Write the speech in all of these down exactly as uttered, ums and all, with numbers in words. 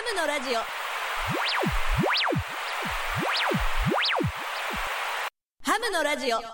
ムのラジオハムのラジオ。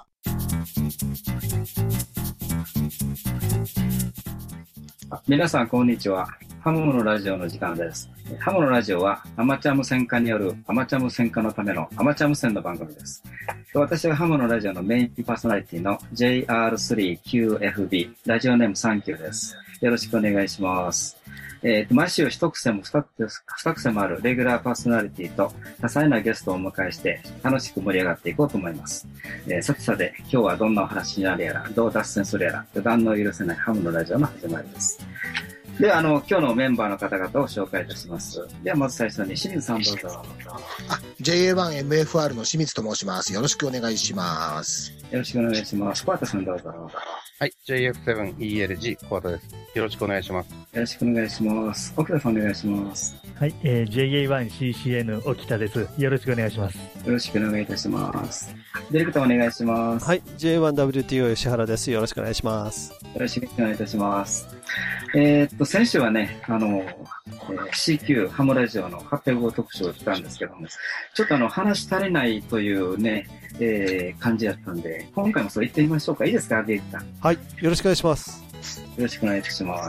皆さんこんにちは。ハムのラジオの時間です。ハムのラジオはアマチュア無線化によるアマチュア無線化のためのアマチュア無線の番組です。私はハムのラジオのメインパーソナリティの ジェイアールスリーキューエフビー ラジオネームサンキューです。よろしくお願いします。えー、毎週一癖も二癖もあるレギュラーパーソナリティと多彩なゲストをお迎えして楽しく盛り上がっていこうと思います。えー、さてさて今日はどんなお話になるやら、どう脱線するやら、予断の許せないハムのラジオの始まりです。では、あの、今日のメンバーの方々を紹介いたします。では、まず最初に清水さんどうぞ。 あ、ジェイエーワンエムエフアール の清水と申します。よろしくお願いします。 よろしくお願いします。小畑さんどうぞ。 はい、ジェイエフセブンイーエルジー 小畑です。よろしくお願いします。 よろしくお願いします。奥田さんお願いします。 はい、えー、ジェイエーワンシーシーエヌ 沖田です。よろしくお願いします。 よろしくお願いいたします。ディレクターお願いします。 はい、ジェイワンダブリューティーオー 吉原です。よろしくお願いします。 よろしくお願いいたします。えー、っと、先週はね、あの、えー、シーキュー ハムラジオのはっぴゃくごう特集をしたんですけども、ちょっとあの、話足りないというね、えー、感じだったんで、今回もそう言ってみましょうか。いいですか、ディレクター。 はい、よろしくお願いします。 よろしくお願いいたします。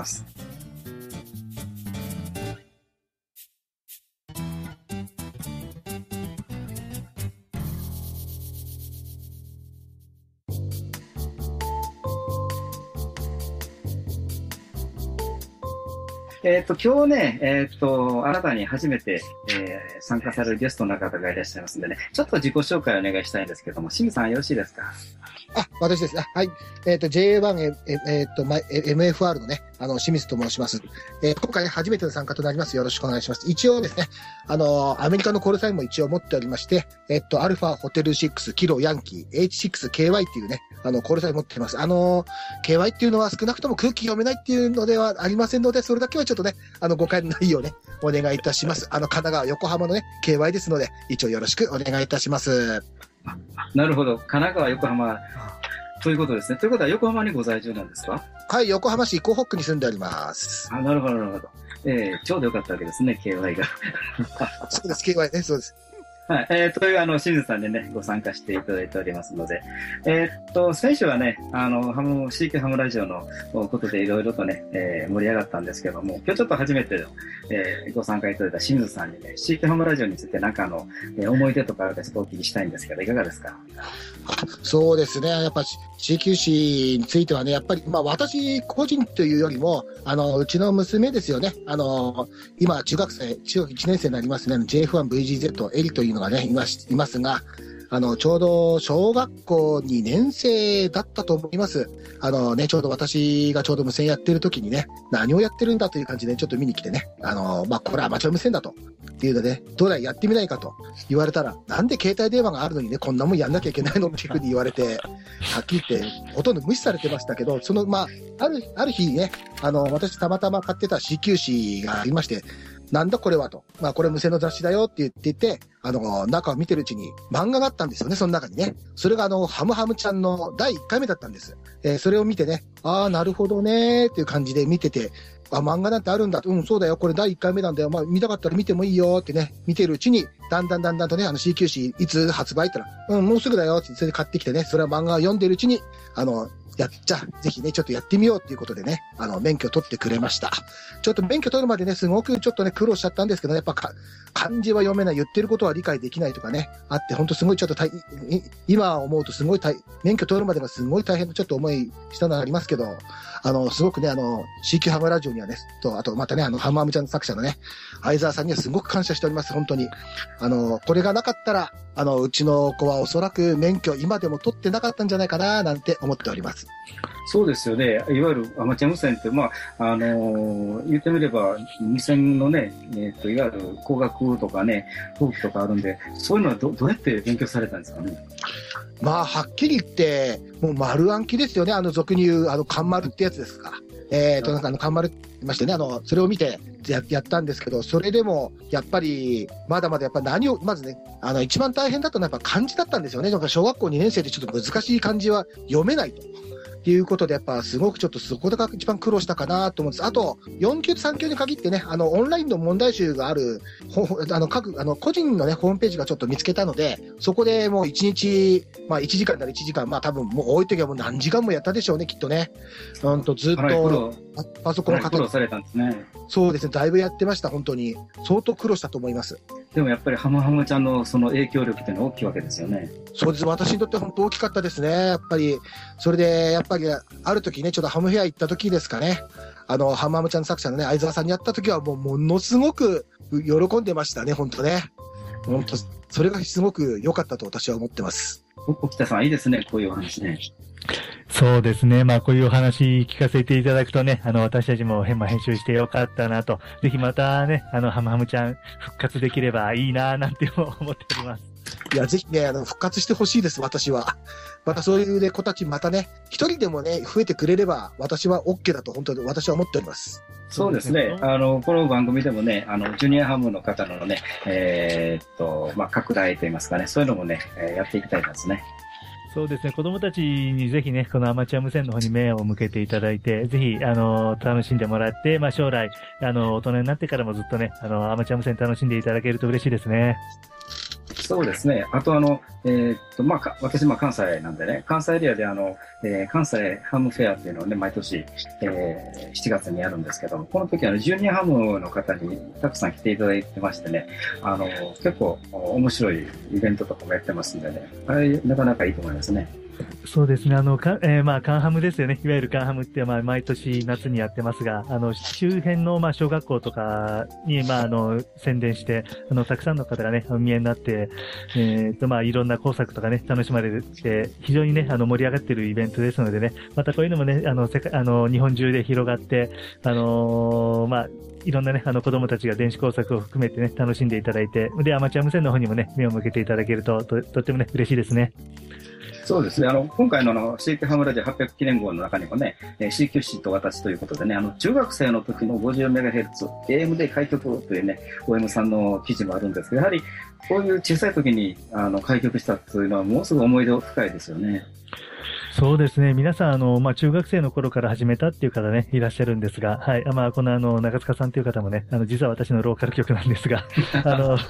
えっと、今日ね、えっと、新たに初めて、えー、参加されるゲストの方がいらっしゃいますんでね、ちょっと自己紹介をお願いしたいんですけども、清水さんよろしいですか？ あ、私です。あ、はい。えっ、ー、と、ジェイエーワン、えー、えー、っと、エムエフアール のね、あの、清水と申します。えー、今回初めての参加となります。よろしくお願いします。一応ですね、あの、アメリカのコールサインも一応持っておりまして、えっと、アルファホテルシックス、キロヤンキー、エイチシックスケーワイ っていうね、あの、コールサイン持っています。あの、ケーワイ っていうのは少なくとも空気読めないっていうのではありませんので、それだけはちょっとね、あの、誤解のないようね、お願いいたします。あの、神奈川、横浜のね、ケーワイ ですので、一応よろしくお願いいたします。 なるほど。神奈川、横浜、ということですね。ということは横浜にご在住なんですか？ はい、横浜市港北区に住んでおります。 あ、なるほど、なるほど。えー、ちょうどよかったわけですね、ケーワイ が。 そうです、ケーワイ ね、そうです。 はい。えー、という、あの、清水さんでね、ご参加していただいておりますので、えー、っと、先週はね、あの、ハム、シーキュー ハムラジオのことでいろいろとね、えー、盛り上がったんですけども、今日ちょっと初めて、えー、ご参加いただいた清水さんにね、シーキュー ハムラジオについてなんかあの、えー、思い出とかあるかちょっとお聞きしたいんですけど、いかがですか？ そうですね。やっぱ シーキューシー についてはね、やっぱり、まあ私個人というよりも、あの、うちの娘ですよね。あの、今中学生、中学いちねん生になりますね。ジェイエフワンブイジーゼット エリというのがね、います、いますが、あの、ちょうど小学校にねん生だったと思います。あのね、ちょうど私がちょうど無線やってる時にね、何をやってるんだという感じでちょっと見に来てね、あの、まあ、これはアマチュア無線だと。っていうので、どうだいやってみないかと言われたら、なんで携帯電話があるのにね、こんなもんやんなきゃいけないのっていうふうに言われて、はっきり言って、ほとんど無視されてましたけど、その、まあ、ある、ある日ね、あの、私たまたま買ってた シーキューシー がありまして、なんだこれはと。まあこれ無線の雑誌だよって言っていて、あの、中を見てるうちに漫画があったんですよね、その中にね。それがあの、ハムハムちゃんのだいいっかいめだったんです。えー、それを見てね、ああ、なるほどねーっていう感じで見てて、あ、漫画なんてあるんだと。うん、そうだよ。これだいいっかいめなんだよ。まあ見たかったら見てもいいよってね、見てるうちに、だんだんだんだんとね、あの シーキューシー いつ発売って言ったら、うん、もうすぐだよって、それで買ってきてね、それは漫画を読んでるうちに、あの、や、じゃあ、ぜひね、ちょっとやってみようっていうことでね、あの、免許取ってくれました。ちょっと免許取るまでね、すごくちょっとね、苦労しちゃったんですけど、ね、やっぱか、漢字は読めない、言ってることは理解できないとかね、あって、ほんとすごいちょっと大、今思うとすごい大、免許取るまでがすごい大変なちょっと思いしたのがありますけど、あの、すごくね、あの、シーキュー ハムラジオにはね、と、あとまたね、あの、ハムハムちゃんの作者のね、相沢さんにはすごく感謝しております、本当に。あの、これがなかったら、あの、うちの子はおそらく免許今でも取ってなかったんじゃないかな、なんて思っております。 そうですよね。いわゆるアマチュア無線って、まあ、あのー、言ってみれば、無線のね、えっと、いわゆる工学とかね、法規とかあるんで、そういうのはど、どうやって勉強されたんですかね。 まあ、はっきり言って、もう丸暗記ですよね。あの、俗に言う、あの、カンマルってやつですから。えっと、なんかあの、カンマルって言いましてね、あの、それを見てや、やったんですけど、それでも、やっぱり、まだまだやっぱ何を、まずね、あの、一番大変だったのはやっぱ漢字だったんですよね。なんか小学校にねん生でちょっと難しい漢字は読めないと。 っていうことで、やっぱすごくちょっとそこが一番苦労したかなと思うんです。あと、よん級とさん級に限ってね、あの、オンラインの問題集がある、ほあの、各、あの、個人のね、ホームページがちょっと見つけたので、そこでもういちにち、まあいちじかんならいちじかん、まあ多分もう多い時はもう何時間もやったでしょうね、きっとね。うんと、ずっと、パソコンの苦労されたんですね。 そうですね、だいぶやってました、本当に。相当苦労したと思います。 でもやっぱりハムハムちゃんのその影響力っていうのは大きいわけですよね。 そうです。私にとって本当大きかったですね。やっぱり、それで、やっぱり、ある時ね、ちょっとハムフェア行った時ですかね。あの、ハムハムちゃんの作者のね、相沢さんに会った時はもうものすごく喜んでましたね、本当ね。本当、それがすごく良かったと私は思ってます。 沖田さん、いいですね、こういうお話ね。 そうですね。まあ、こういうお話聞かせていただくとね、あの、私たちも編編集してよかったなと、ぜひまたね、あの、ハムハムちゃん復活できればいいななんて思っております。 いや、ぜひね、あの、復活してほしいです、私は。またそういうね、子たちまたね、一人でもね、増えてくれれば、私は OK だと本当に私は思っております。 そうですね。あの、この番組でもね、あの、ジュニアハムの方のね、えー、っと、まあ、拡大といいますかね、そういうのもね、えー、やっていきたいですね。 そうですね。子供たちにぜひね、このアマチュア無線の方に目を向けていただいて、ぜひ、あの、楽しんでもらって、まあ、将来、あの、大人になってからもずっとね、あの、アマチュア無線楽しんでいただけると嬉しいですね。 そうですね。あとあの、えー、っと、まあ、私、まあ、関西なんでね、関西エリアであの、えー、関西ハムフェアっていうのをね、毎年、えー、しちがつにやるんですけども、この時あの、ジュニアハムの方にたくさん来ていただいてましてね、あの、結構面白いイベントとかもやってますんでね、あれ、なかなかいいと思いますね。 そうですね。あの、か、えー、まあ、カンハムですよね。いわゆるカンハムって、まあ、毎年夏にやってますが、あの、周辺の、まあ、小学校とかに、まあ、あの、宣伝して、あの、たくさんの方がね、お見えになって、えっと、まあ、いろんな工作とかね、楽しまれて、非常にね、あの、盛り上がっているイベントですのでね、またこういうのもね、あの、世界、あの、日本中で広がって、あのー、まあ、いろんなね、あの子供たちが電子工作を含めてね、楽しんでいただいて、で、アマチュア無線の方にもね、目を向けていただけると、と、とってもね、嬉しいですね。 そうですね。あの、今回のあの シーキュー ハムラジオはっぴゃく記念号の中にもね、シーキュー シーと私ということでね、あの、中学生の時の ごじゅうメガヘルツ、エーエム で開局というね、オーエム さんの記事もあるんですけど、やはり、こういう小さい時に、あの、開局したというのは、もうすぐ思い出深いですよね。 そうですね。皆さん、あの、まあ、中学生の頃から始めたっていう方ね、いらっしゃるんですが、はい。まあ、このあの、長塚さんという方もね、あの、実は私のローカル局なんですが、あの、はい。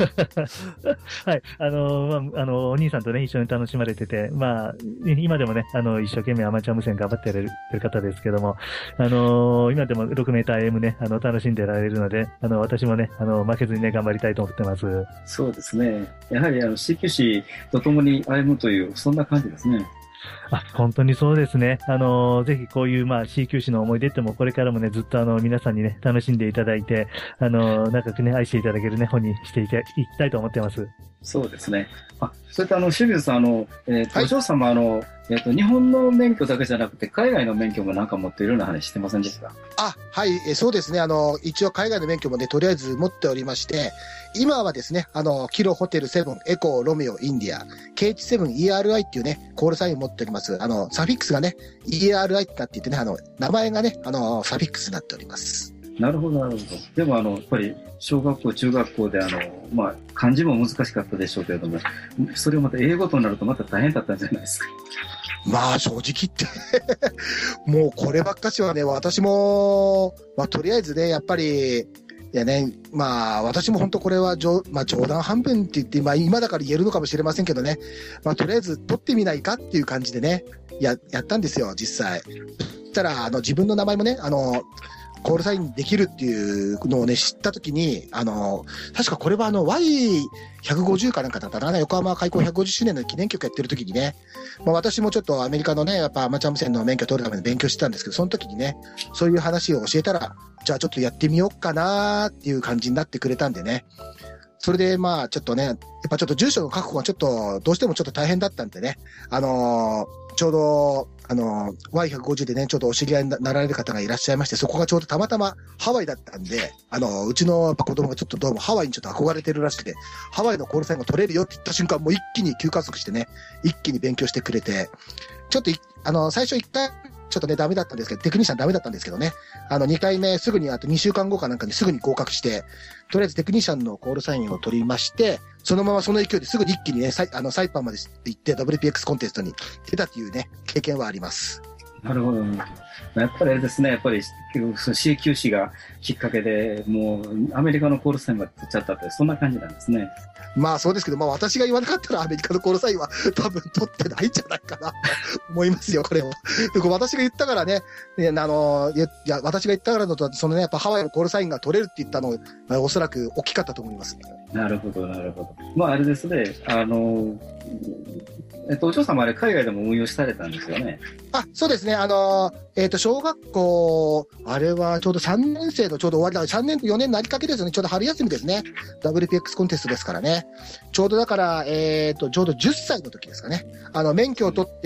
あの、まあ、あの、お兄さんとね、一緒に楽しまれてて、まあ、今でもね、あの、一生懸命アマチュア無線頑張ってやれる方ですけども、あの、今でもろくメーター エーエム ね、あの、楽しんでられるので、あの、私もね、あの、負けずにね、頑張りたいと思ってます。 そうですね。やはり、あの、シーキュー シーと共に歩むという、そんな感じですね。 あ、本当にそうですね。あの、ぜひこういう、まあ、シーキュー シーの思い出っても、これからもね、ずっとあの、皆さんにね、楽しんでいただいて、あの、長くね、愛していただけるね、本にしていきたいと思ってます。 そうですね。あ、それとあの、清水さん、あの、えー、と、お嬢様、あの、えっと、日本の免許だけじゃなくて、海外の免許もなんか持っているような話してませんでした？ あ、はい、えそうですね。あの、一応海外の免許もね、とりあえず持っておりまして、今はですね、あの、キロホテルセブン、エコー、ロメオ、インディア、ケーエイチセブンイーアールアイ っていうね、コールサインを持っております。あの、サフィックスがね、イーアールアイ ってなって言ってね、あの、名前がね、あの、サフィックスになっております。 なるほど、なるほど。でも、あの、やっぱり、小学校、中学校で、あの、まあ、漢字も難しかったでしょうけれども、それをまた英語となるとまた大変だったんじゃないですか。 まあ、正直言ってもうこればっかしはね、私も、まあ、とりあえずね、やっぱり、いやね、まあ、私も本当これは冗、まあ、冗談半分って言って、まあ、今だから言えるのかもしれませんけどね、まあ、とりあえず取ってみないかっていう感じでね、や、やったんですよ、実際。そしたら、あの、自分の名前もね、あの、コールサインできるっていうのをね、知ったときに、あの、確かこれはあの、ワイひゃくごじゅう かなんかだったかな、横浜開港ひゃくごじゅっしゅうねんの記念曲やってるときにね、まあ私もちょっとアメリカのね、やっぱアマチュア無線の免許取るために勉強してたんですけど、その時にね、そういう話を教えたら、じゃあちょっとやってみようかなーっていう感じになってくれたんでね。それでまあちょっとね、やっぱちょっと住所の確保がちょっと、どうしてもちょっと大変だったんでね、あのー、ちょうど、あの、ワイひゃくごじゅう でね、ちょっとお知り合いになられる方がいらっしゃいまして、そこがちょうどたまたまハワイだったんで、あの、うちのやっぱ子供がちょっとどうもハワイにちょっと憧れてるらしくて、ハワイのコールサインが取れるよって言った瞬間、もう一気に急加速してね、一気に勉強してくれて、ちょっとい、あの、最初一回、ちょっとね、ダメだったんですけど、テクニシャンダメだったんですけどね、あの、二回目すぐに、あとにしゅうかんごかなんかにすぐに合格して、とりあえずテクニシャンのコールサインを取りまして、そのままその勢いですぐに一気にね、サイ、あの、サイパンまで行って ダブリューピーエックス コンテストに出たっていうね、経験はあります。 なるほど。やっぱりあれですね、やっぱり シーキューシー がきっかけで、もうアメリカのコールサインまで取っちゃったって、そんな感じなんですね。 まあそうですけど、まあ私が言わなかったらアメリカのコールサインは多分取ってないんじゃないかなと思いますよ、これは。私が言ったからね、ね、あの、いや、私が言ったからのと、そのね、やっぱハワイのコールサインが取れるって言ったの、おそらく大きかったと思います。 なるほど、なるほど。まああれですね、あの、えっと、お嬢様あれ海外でも運用されたんですよね。 あ、そうですね。あの、えっと、小学校、あれはちょうどさんねん生のちょうど終わりだから、さんねんとよねんなりかけですよね。ちょうど春休みですね。ダブリューピーエックス コンテストですからね。ちょうどだから、えっと、ちょうどじゅっさいの時ですかね。あの、免許を取って、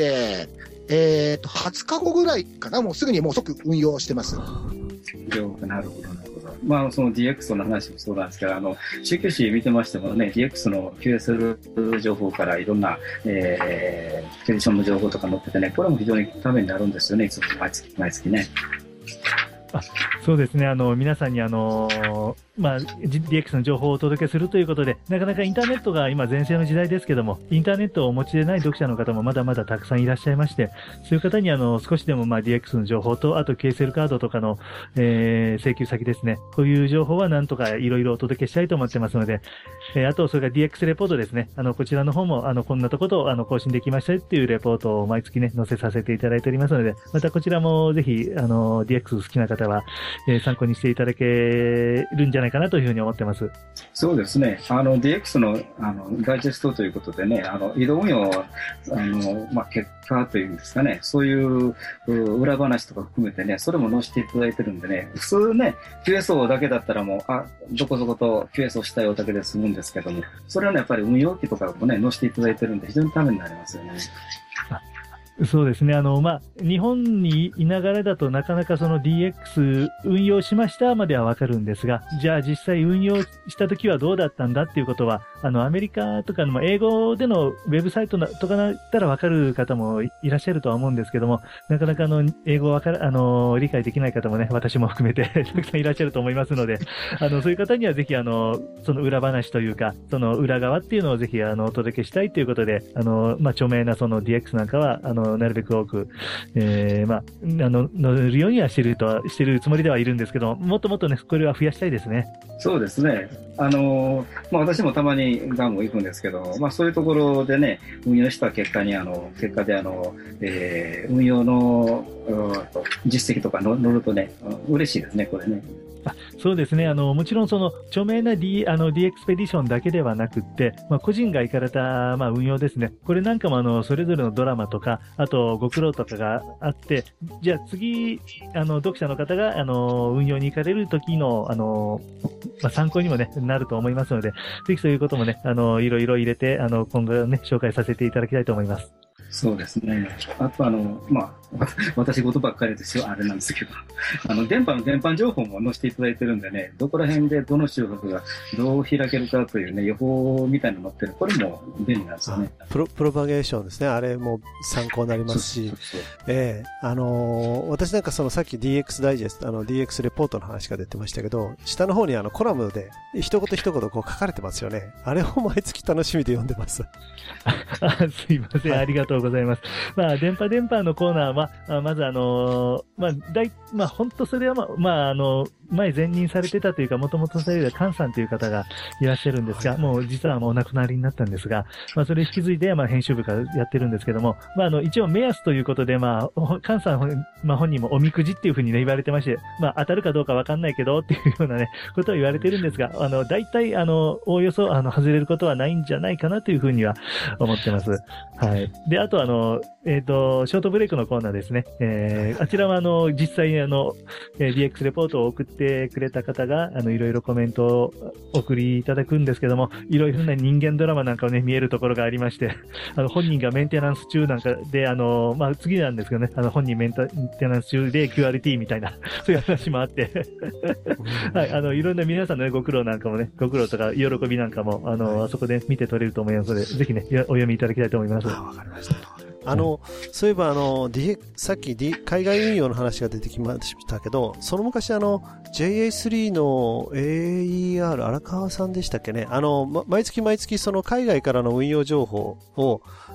えっと、はつかごぐらいかな。もうすぐにもう即運用してます。 なるほど、なるほど。まあ、その ディーエックス の話もそうなんですけど、あの、シーキューシー 見てましてもね、ディーエックス の キューエスエル 情報からいろんな、えー、テレビションの情報とか載っててね、これも非常にためになるんですよね、いつも毎月、毎月ね。 あ、そうですね。あの、皆さんにあの、まあ、ディーエックス の情報をお届けするということで、なかなかインターネットが今全盛の時代ですけども、インターネットをお持ちでない読者の方もまだまだたくさんいらっしゃいまして、そういう方にあの、少しでもまあ ディーエックス の情報と、あと キューエスエル カードとかの、えー、請求先ですね。こういう情報はなんとかいろいろお届けしたいと思ってますので、えー、あとそれから ディーエックス レポートですね。あの、こちらの方もあの、こんなところをあの、更新できましたっていうレポートを毎月ね、載せさせていただいておりますので、またこちらもぜひ、あの、ディーエックス 好きな方は、えー、参考にしていただけるんじゃないかなというふうに思ってます。そうですね。あの、ディーエックス の、あの、ダイジェストということでね、あの、移動運用、あの、まあ、結果というんですかね、そういう裏話とか含めてね、それも載せていただいてるんでね、普通ね、キューエスオー だけだったらもう、あ、どこそこと キューエスオー したよだけで済むんですけども、それはね、やっぱり運用機とかもね、載せていただいてるんで、非常にためになりますよね。 そうですね。あの、まあ、日本にいながらだとなかなかその ディーエックス 運用しましたまではわかるんですが、じゃあ実際運用した時はどうだったんだっていうことは、あの、アメリカとかの英語でのウェブサイトとかだったらわかる方もいらっしゃるとは思うんですけども、なかなかあの、英語わかる、あの、理解できない方もね、私も含めてたくさんいらっしゃると思いますので、あの、そういう方にはぜひあの、その裏話というか、その裏側っていうのをぜひあの、お届けしたいということで、あの、まあ、著名なその ディーエックス なんかは、あの、なるべく多く、えー、まあ、あの、乗るようにはしてるとは、してるつもりではいるんですけど、もっともっとね、これは増やしたいですね。 そうですね。あの、まあ私もたまにガンも行くんですけど、まあそういうところでね、運用した結果に、あの、結果であの、えー、運用の、実績とかの乗るとね、嬉しいですね、これね。 あ、そうですね。あの、もちろんその、著名な D、あの、D エクスペディションだけではなくって、まあ、個人が行かれた、まあ、運用ですね。これなんかもあの、それぞれのドラマとか、あと、ご苦労とかがあって、じゃあ次、あの、読者の方が、あの、運用に行かれる時の、あの、まあ、参考にもね、なると思いますので、ぜひそういうこともね、あの、いろいろ入れて、あの、今後ね、紹介させていただきたいと思います。 そうですね。あとあの、まあ、私事ばっかりですよ、あれなんですけど、あの、電波の電波情報も載せていただいてるんでね、どこら辺でどの周波数がどう開けるかというね、予報みたいなの載ってる。これも便利なんですよね。 プロ、プロパゲーションですね。あれも参考になりますし、そうそうそうええー、あのー、私なんかそのさっき ディーエックス ダイジェスト、あの ディーエックス レポートの話が出てましたけど、下の方にあのコラムで一言一言こう書かれてますよね。あれを毎月楽しみで読んでます。 あ、すいません、はい、ありがとうございます。まあ、電波電波のコーナーは、あまずあのー、まあ、大、まあ、本当それはまあ、まあ、あの、前前任されてたというか、もともとされる菅さんという方がいらっしゃるんですが、はい、もう実はもうお亡くなりになったんですが、まあ、それを引き継いで、まあ、編集部からやってるんですけども、まあ、あの、一応目安ということで、まあ、菅さん、まあ、本人もおみくじっていうふうにね、言われてまして、まあ、当たるかどうかわかんないけど、っていうようなね、ことを言われてるんですが、あの、大体、あの、おおよそ、あの、外れることはないんじゃないかなというふうには思ってます。はい。で、あとあの、えっと、ショートブレイクのコーナーですね。えー、あちらはあの、実際にあの、ディーエックス レポートを送ってくれた方が、あの、いろいろコメントを送りいただくんですけども、いろいろな人間ドラマなんかをね、見えるところがありまして、あの、本人がメンテナンス中なんかで、あの、まあ、次なんですけどね、あの、本人メンテナンス中で キューアールティー みたいな、そういう話もあって、はい、あの、いろんな皆さんの、ね、ご苦労なんかもね、ご苦労とか喜びなんかも、あの、はい、あそこで見て取れると思いますので、ぜひね、お読みいただきたいと思います。 あ、わかりました。あの、そういえばあの、D、さっき、D、海外運用の話が出てきましたけど、その昔あの、ジェイエースリー の エーイーアール 荒川さんでしたっけね。あの、ま、毎月毎月その海外からの運用情報を、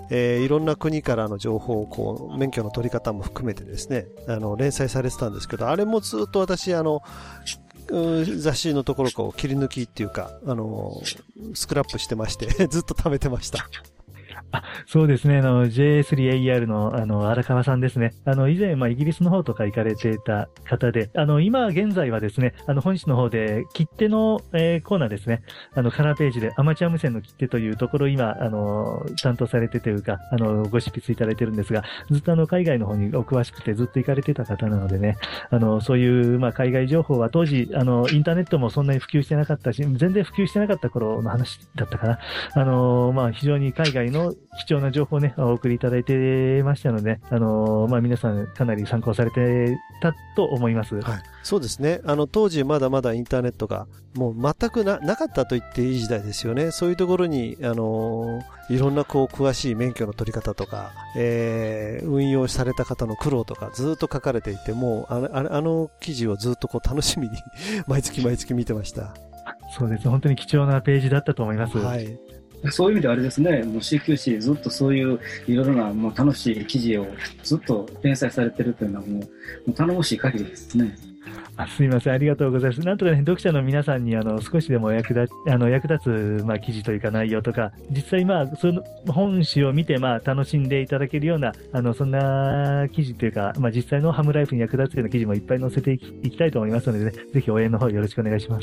えー、いろんな国からの情報をこう免許の取り方も含めてですね、あの連載されてたんですけど、あれもずっと私あの雑誌のところを切り抜きっていうか、あのスクラップしてましてずっと貯めてました。 あ、そうですね。あの、ジェイエースリーエーイーアール の、あの、荒川さんですね。あの、以前、まあ、イギリスの方とか行かれていた方で、あの、今現在はですね、あの、本誌の方で、切手の、えー、コーナーですね。あの、カラーページで、アマチュア無線の切手というところを今、あの、担当されてというか、あの、ご執筆いただいてるんですが、ずっとあの、海外の方にお詳しくて、ずっと行かれてた方なのでね、あの、そういう、まあ、海外情報は当時、あの、インターネットもそんなに普及してなかったし、全然普及してなかった頃の話だったかな。あの、まあ、非常に海外の貴重な情報をね、お送りいただいてましたので、あのー、まあ、皆さんかなり参考されてたと思います。 はい。そうですね。あの、当時まだまだインターネットがもう全くな、なかったと言っていい時代ですよね。そういうところに、あのー、いろんなこう、詳しい免許の取り方とか、えー、運用された方の苦労とかずっと書かれていて、もう、あの、あの記事をずっとこう、楽しみに毎月毎月見てました。 そうです。本当に貴重なページだったと思います。 はい。 そういう意味ではあれですね、もう シーキューシー ずっとそういういろいろなもう楽しい記事をずっと連載されてるというのはもう、もう頼もしい限りですね。 あ、すみません。ありがとうございます。なんとかね、読者の皆さんにあの少しでも役立あの役立つまあ記事というか内容とか、実際まあその本誌を見てまあ楽しんでいただけるようなあのそんな記事というか、まあ実際のハムライフに役立つような記事もいっぱい載せていき、いきたいと思いますのでね、ぜひ応援の方よろしくお願いします。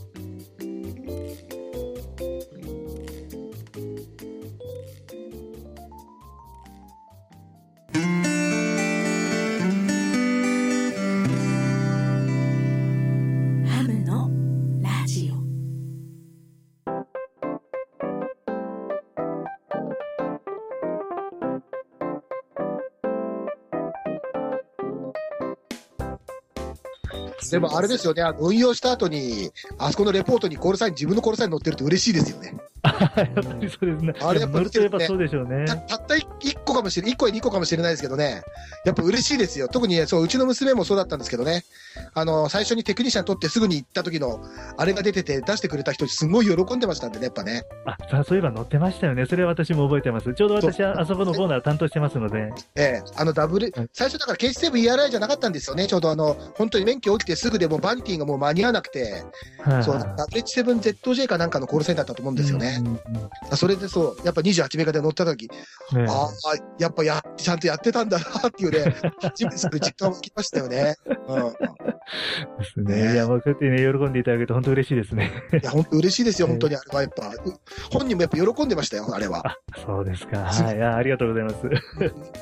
でもあれですよね、あの運用した後に、あそこのレポートにコールサイン、自分のコールサイン載ってると嬉しいですよね。 やっぱりそうですね。 あれやっぱ、 乗るとやっぱそうでしょうね。 た, たったいっこかもしれない、いっこやにこかもしれないですけどね、やっぱ嬉しいですよ。特に、ね、そう、うちの娘もそうだったんですけどね、あの、最初にテクニシャン取ってすぐに行った時の、あれが出てて出してくれた人、すごい喜んでましたんでね、やっぱね。 あ、そういえば載ってましたよね。それは私も覚えてます。ちょうど私はあそこのコーナー担当してますので。 ええ、あのダブル、最初だから ケーシーセブンイーアールアイ じゃなかったんですよね。ちょうどあの、本当に免許起きてすぐでもうバンティがもう間に合わなくて、はい、そう、ダブルエイチセブンゼットジェー かなんかのコールサインだったと思うんですよね。うんうんうん、それでそう、やっぱにじゅうはちメガで乗った時、ね、ああ、やっぱや、ちゃんとやってたんだなっていうね、初めてそれ実感湧きましたよね。うん。 ですね。いや、もうこうやってね、喜んでいただけると本当嬉しいですね。 いや、本当嬉しいですよ、本当に。あれはやっぱ、本人もやっぱ喜んでましたよ、あれは。 あ、そうですか。はい。あ、ありがとうございます。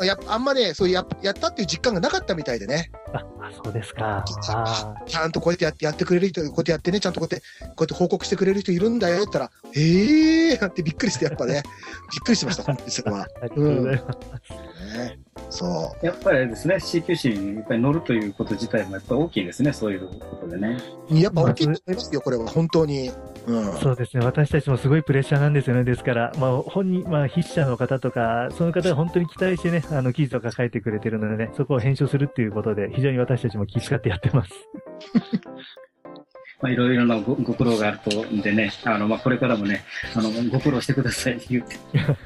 やっぱ、あんまね、そうや、やったっていう実感がなかったみたいでね。 あ、そうですか。 あちゃんとこうやってやって、やってくれる人、こうやってやってね、ちゃんとこうやって、こうやって報告してくれる人いるんだよって言ったら、ええーなんてびっくりして、やっぱね、びっくりしました、本当にそれは。 ありがとうございます。 うんね、そう。 やっぱりですね、シーキューシー にやっぱり乗るということ自体もやっぱり大きいですね、そういうことでね。 やっぱ大きいと思いますよ、これは、本当に。うん、 そうですね。私たちもすごいプレッシャーなんですよね。ですから、まあ、本人、まあ、筆者の方とか、その方が本当に期待してね、あの、記事とか書いてくれてるのでね、そこを編集するっていうことで、非常に私たちも気遣ってやってます。 まあ、いろいろな ご, ご苦労があるとんでね、あの、まあ、これからもね、あの、ご苦労してくださいって言って。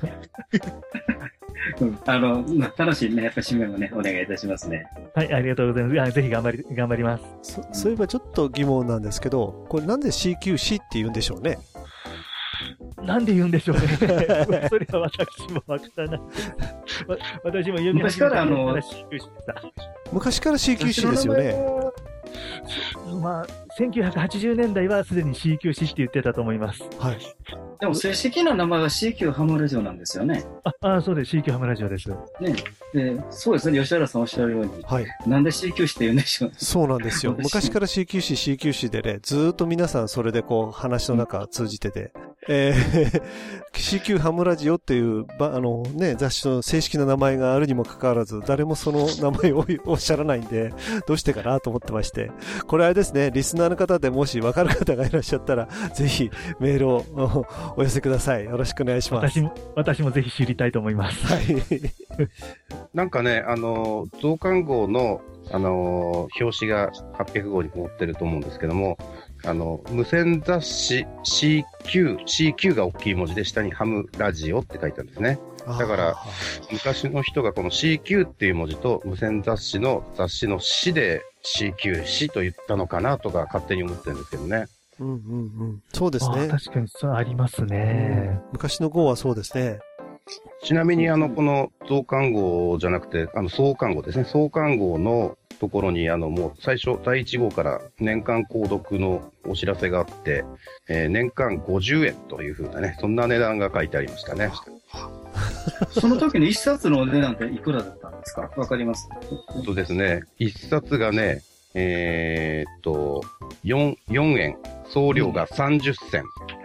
うん、あの、楽しいね、やっぱ締めもね、お願いいたしますね。 はい、ありがとうございます。あ、ぜひ頑張り、頑張ります。 そ、そういえばちょっと疑問なんですけど、これなんで シーキューシー って言うんでしょうね。 なんで言うんでしょうね。それは私もわからない。私も読み始めたから シーキューシー でした。 昔から シーキューシー ですよね。 まあ、せんきゅうひゃくはちじゅうねんだいはすでに シーキューシー って言ってたと思います。 はい。 でも正式な名前は シーキュー ハムラジオなんですよね。 あ、あそうです。シーキュー ハムラジオです。ね。 で、そうですね。吉原さんおっしゃるように。 はい。 なんで シーキューシー って言うんでしょうね。 そうなんですよ。昔から シーキューシー、シーキューシー でね、ずーっと皆さんそれでこう話の中通じてて、うん、えー、シーキュー ハムラジオっていう、ば、あのね、雑誌の正式な名前があるにもかかわらず、誰もその名前をおっしゃらないんで、どうしてかなと思ってまして、これあれですね、リスナーの方でもし分かる方がいらっしゃったら、ぜひメールをお寄せください。よろしくお願いします。 私も、私もぜひ知りたいと思います。 はい。 なんかね、あの、増刊号の、あの、表紙がはっぴゃくごうに載ってると思うんですけども、あの、無線雑誌 シーキュー、シーキュー が大きい文字で下にハムラジオって書いてあるんですね。 だから、昔の人がこの シーキュー っていう文字と無線雑誌の雑誌の誌で シーキュー 誌と言ったのかなとか勝手に思ってるんですけどね。 うんうんうん。そうですね。 確かにそうありますね。 昔の号はそうですね。 ちなみにあの、この増刊号じゃなくて、あの、創刊号ですね。創刊号のところに、あの、もう最初、だいいち号から年間購読のお知らせがあって、えー、年間ごじゅうえんというふうなね、そんな値段が書いてありましたね。 その時の一冊のお値段っていくらだったんですか？わかります？ えっとですね、一冊がね、えー、っと、よん、よんえん、送料がさんじゅっせん。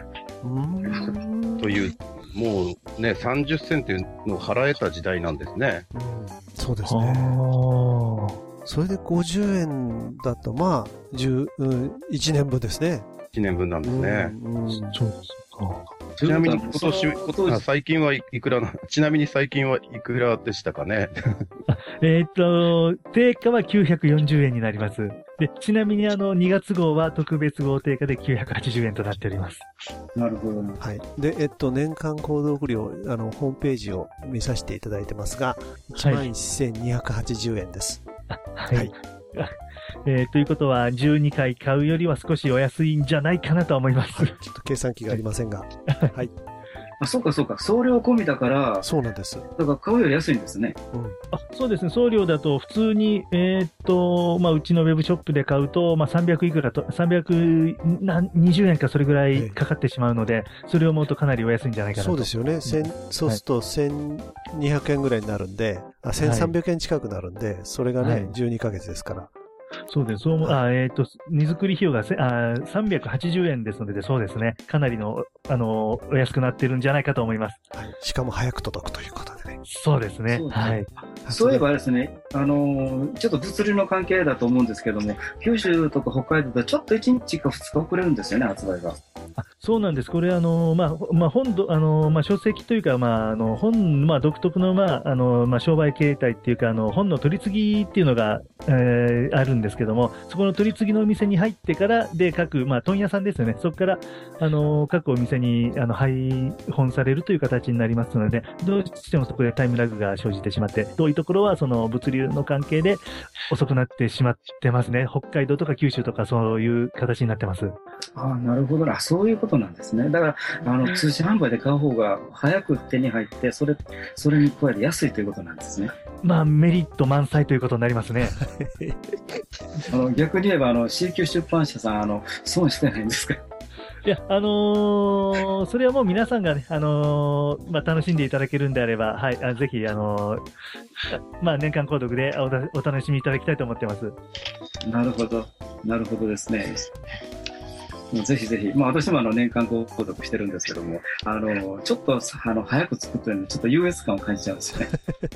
という、もうね、さんじゅっせんっていうのを払えた時代なんですね。 うん、そうですね。それでごじゅうえんだと、まあ、じゅう、うん、いちねんぶんですね。 いちねんぶんなんですね。 うんうん、そうですか。 ちなみに今年、あ最近はいくらな、ちなみに最近はいくらでしたかね。 えっと、定価はきゅうひゃくよんじゅうえんになります。で、ちなみにあの、にがつ号は特別号定価できゅうひゃくはちじゅうえんとなっております。 なるほど、ね。 はい。で、えっと、年間購読料、あの、ホームページを見させていただいてますが、いちまんせんにひゃくはちじゅうえんです。 はい。はい、えー、ということは、じゅうにかい買うよりは少しお安いんじゃないかなと思います。 ちょっと計算機がありませんが。はい。 あ、そうかそうか。送料込みだから、 そうなんです。 だから買うより安いんですね。 うん。あ、そうですね。送料だと普通に、えー、っと、まあ、うちのウェブショップで買うと、まあ、さんびゃくいくらと、さんびゃくにじゅうえんかそれぐらいかかってしまうので、ええ、それを思うとかなりお安いんじゃないかなと。 そうですよね。千、そうするとせんにひゃくえんぐらいになるんで、あ、せんさんびゃくえん近くなるんで、それがね、はい、じゅうにかげつですから。 そうです。そう、はい、あ、えっ、ー、と、荷造り費用がせあさんびゃくはちじゅうえんですので、そうですね。かなりの、あの、お安くなってるんじゃないかと思います。 はい。しかも早く届くということでね。 そうですね。そうですね。はい。 そういえばですね、あの、ちょっと物流の関係だと思うんですけども、九州とか北海道ではちょっといちにちかふつか遅れるんですよね、発売が。 あ、そうなんです。これ、あの、まあ、まあ、本土、あの、まあ、書籍というか、まあ、あの、本、まあ、独特の、まあ、あの、まあ、商売形態っていうか、あの、本の取り次ぎっていうのが、えー、あるんですけども、そこの取り次ぎのお店に入ってから、で、各、まあ、問屋さんですよね。そこから、あの、各お店に、あの、配本されるという形になりますので、どうしてもそこでタイムラグが生じてしまって、遠いところは、その、物流の関係で遅くなってしまってますね。北海道とか九州とか、そういう形になってます。 ああ、なるほどな。そういうことなんですね。だから、あの、通信販売で買う方が早く手に入って、それ、それに加えて安いということなんですね。 まあ、メリット満載ということになりますね。 あの逆に言えば、あの、シーキュー 出版社さん、あの、損してないんですか？ いや、あのー、それはもう皆さんがね、あのー、まあ、楽しんでいただけるんであれば、はい、あぜひ、あのー、まあ、年間購読でお, お楽しみいただきたいと思ってます。 なるほど。なるほどですね。ぜひぜひ、まあ私もあの年間購読してるんですけども、あの、ちょっとあの早く作ってるので、ちょっと優越感を感じちゃうんですよね。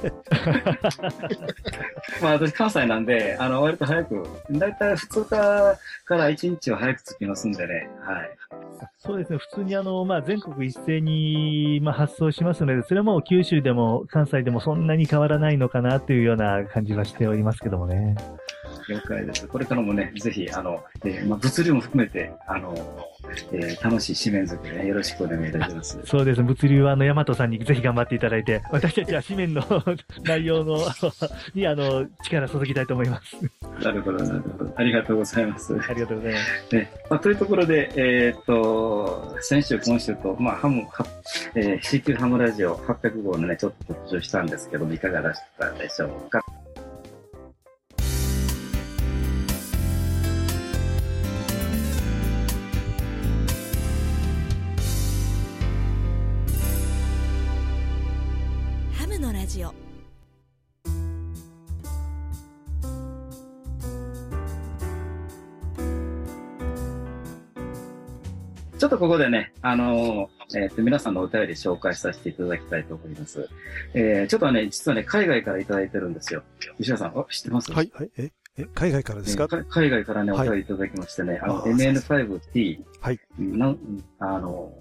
まあ私関西なんで、あの、割と早く、だいたいふつかからいちにちは早く着きますんでね、はい。 そうですね、普通にあの、まあ全国一斉に、まあ、発送しますので、それはもう九州でも関西でもそんなに変わらないのかなというような感じはしておりますけどもね。 了解です。これからもね、ぜひ、あの、えーまあ、物流も含めて、あの、えー、楽しい紙面作りね、よろしくお願いいたします。 そうです。物流は、あの、大和さんにぜひ頑張っていただいて、私たちは紙面の内容のに、あの、力注ぎたいと思います。 なるほど、なるほど。ありがとうございます。 ありがとうございます。 ね、まあ、というところで、えー、っと、先週、今週と、まあ、ハム、はえー、シーキュー ハムラジオはっぴゃくごうのね、ちょっと特集したんですけども、いかがでしたでしょうか。 ラジオちょっとここでね、あのー、えっと、皆さんのお便り紹介させていただきたいと思います。えー、ちょっとね、実はね、海外からいただいてるんですよ。吉田さん、あ、知ってます？ はい、はい、え、え、海外からですか？ えー、海外からね、お便りいただきましてね、はい、あの、エムエヌファイブティー、 はい。 な、あの、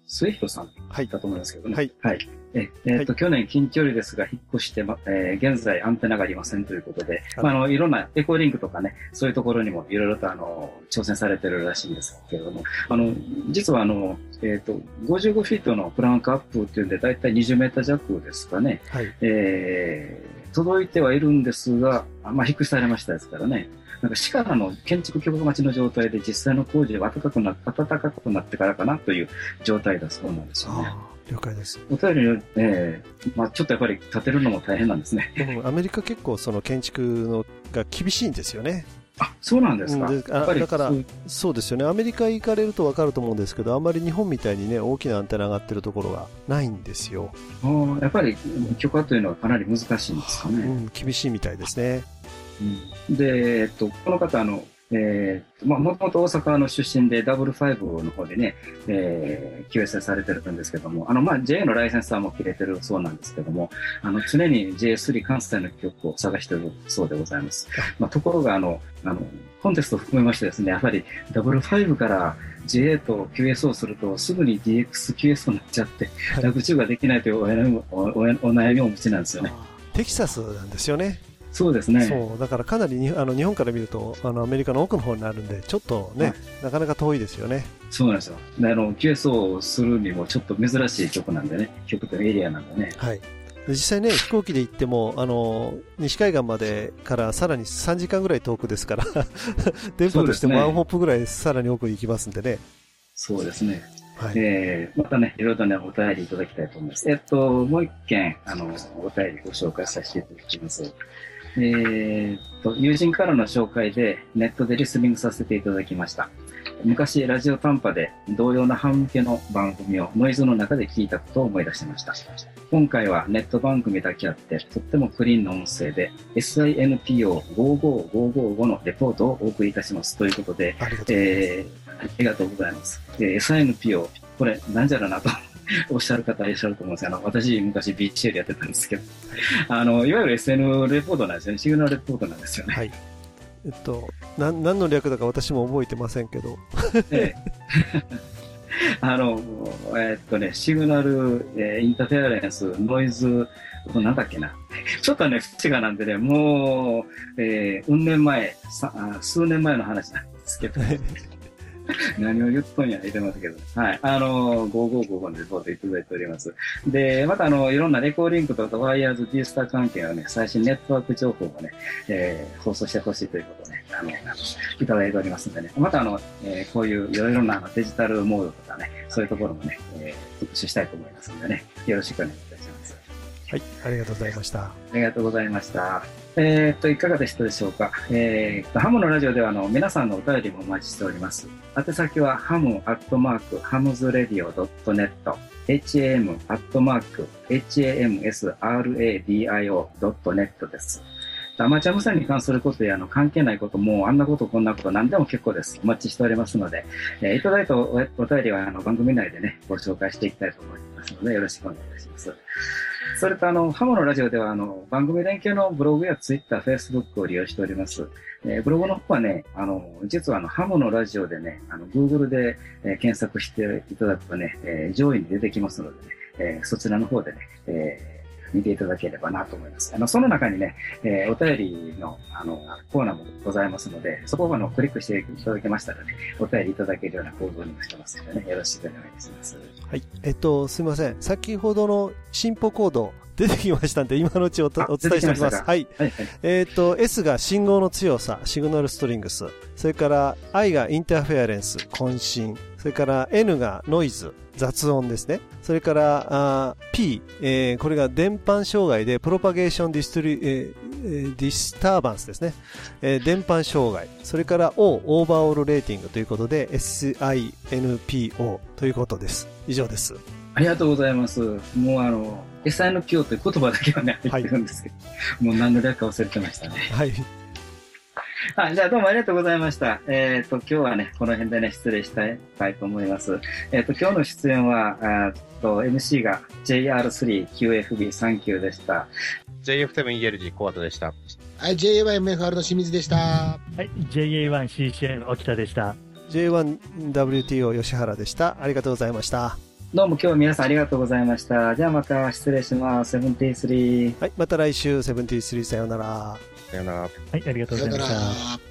末広さんはい。 だと思いますけどね。 はい。 はい。え、えーっと、 はい去年近距離ですが、引っ越して、ま、えー現在アンテナがありませんということで、 はいまあ、あの、いろんなエコーリンクとかね、そういうところにもいろいろとあの、挑戦されてるらしいんですけれども、あの、実はあの、えーっと、ごじゅうごフィートのプランクアップっていうんで、だいたいにじゅうメーター弱ですかね、 はい。 えー、届いてはいるんですが、あまあ、引っ越しされましたですからね。なんか市からの建築許可待ちの状態で実際の工事は暖かくな、暖かくなってからかなという状態だそうなんですよね。 ああ、了解です。 お便りに、えー、まあちょっとやっぱり建てるのも大変なんですね。 うんアメリカ結構その建築のが厳しいんですよね。 あ、そうなんですか。 うんであやっぱりだからそうそうですよね。アメリカ行かれると分かると思うんですけど、あんまり日本みたいにね、大きなアンテナが上がってるところがないんですよ。 あーやっぱり許可というのはかなり難しいんですかね。 うん、厳しいみたいですね。 うんで、えっと、この方、あの、えー、まあ、もともと大阪の出身でダブルファイブの方でね、えー、キューエスエー されてるんですけども、あの、まあ、ジェイエー のライセンスはもう切れてるそうなんですけども、あの、常に ジェイエースリー 関西の曲を探しているそうでございます。まあ、ところが、あの、あの、コンテストを含めましてですね、やはりダブルファイブから ジェイエー と キューエス をすると、すぐに ディーエックス、キューエス になっちゃって、 はい楽中ができないというお悩みおおお悩みをお持ちなんですよね。 テキサスなんですよね。 そうですね。 そうだからかなりにあの日本から見るとあのアメリカの奥の方になるんでちょっとね、 はいなかなか遠いですよね。 そうなんですよ。であの、キューエス をするにもちょっと珍しい曲なんでね、曲というエリアなんでね。 はい。で実際ね飛行機で行ってもあの西海岸までからさらにさんじかんぐらい遠くですから電波としてもワンホップぐらいさらに奥に行きますんでね。 そうですね。 はい。 えー、またね、いろいろとね、お便りいただきたいと思います。えっと、もう一件、あの、お便りご紹介させていただきます。えー、っと、友人からの紹介でネットでリスニングさせていただきました。昔、ラジオ短波で同様な半向けの番組をノイズの中で聞いたことを思い出しました。今回はネット番組だけあって、とってもクリーンな音声で エスアイエヌピーオーごごごごご のレポートをお送りいたします。ということで、 ありがとうございます。 えー、ありがとうございます。えー、エスアイエヌピーオー、これ、なんじゃらなとおっしゃる方いらっしゃると思うんですが、あの、私、昔 ビーシーエル やってたんですけど、あの、いわゆる エスエヌ レポートなんですよね。シグナルレポートなんですよね。 はい。えっと、な何の略だか私も覚えてませんけど。 ええあの、えーっとね、シグナル、えーインターフェアレンス、ノイズ、なんだっけな。ちょっとね、不思議なんでね、もう、えー、うん年前、さあ数年前の話なんですけど、何を言っとんや言ってますけど、はい。あの、ごごごごのレポートいただいております。で、またあの、いろんなレコーリンクとかワイヤーズ、ディースター関係のね、最新ネットワーク情報をね、えー、放送してほしいということをね、あの、いただいておりますんでね、またあの、えー、こういういろいろなデジタルモードとかね、そういうところもね、えー、特集したいと思いますんでね、よろしくお願いいたします。 はい、ありがとうございました。 ありがとうございました。えー、っと、いかがでしたでしょうか。えー、っと、ハムのラジオでは、あの、皆さんのお便りもお待ちしております。宛先は、ハムアットマーク、ハムズレディオドットネット、ham アットマーク、hamsradio ドットネットです。アマチュア無線に関することや、あの、関係ないことも、あんなこと、こんなこと、何でも結構です。お待ちしておりますので、えー、いただいたお、お便りは、あの、番組内でね、ご紹介していきたいと思いますので、よろしくお願いいたします。それとあの、ハモのラジオではあの、番組連携のブログやツイッター、フェイスブックを利用しております。えー、ブログの方はね、あの、実はあの、ハモのラジオでね、あの、Google で、えー、検索していただくとね、えー、上位に出てきますのでね、えー、そちらの方でね、えー見ていただければなと思います。あの、その中にね、えー、お便りの、あの、コーナーもございますので、そこをあの、クリックしていただけましたらね、お便りいただけるような行動にもしてますのでね、よろしくお願いします。 はい。えっと、すみません。先ほどの進歩コード、出てきましたんで、今のうちおお伝えしておきます。はい。はいはい、えっと、S が信号の強さ、シグナルストリングス。それから I がインターフェアレンス、渾身。それから N がノイズ、雑音ですね。それからあ P、えー、これが電波障害でプロパゲーションディストリ、えー、ディスターバンスですね、えー、電波障害。それから O、オーバーオールレーティングということで エスアイエヌピーオー ということです。以上です。 ありがとうございます。もうあの、エスアイエヌピーオー という言葉だけはね、入ってるんですけど、はい、もう何の略か忘れてましたね。はい。はい、じゃあどうもありがとうございました。えっ、ー、と、今日はね、この辺でね、失礼したいと思います。えっ、ー、と、今日の出演は、あと エムシー が ジェイアールスリーキューエフビーさんきゅう でした。 ジェイエフセブンイーエルジー コアトでした。 はい、ジェイエーワンエムエフアール の清水でした。はい、ジェイエーワンシーシーエム 沖田でした。 ジェイワンダブリューティーオー 吉原でした。ありがとうございました。 どうも今日は皆さんありがとうございました。じゃあまた失礼します。セブンティースリー。 はい、また来週、セブンティースリーさようなら。 さよなら。 はい、ありがとうございました。 さよなら。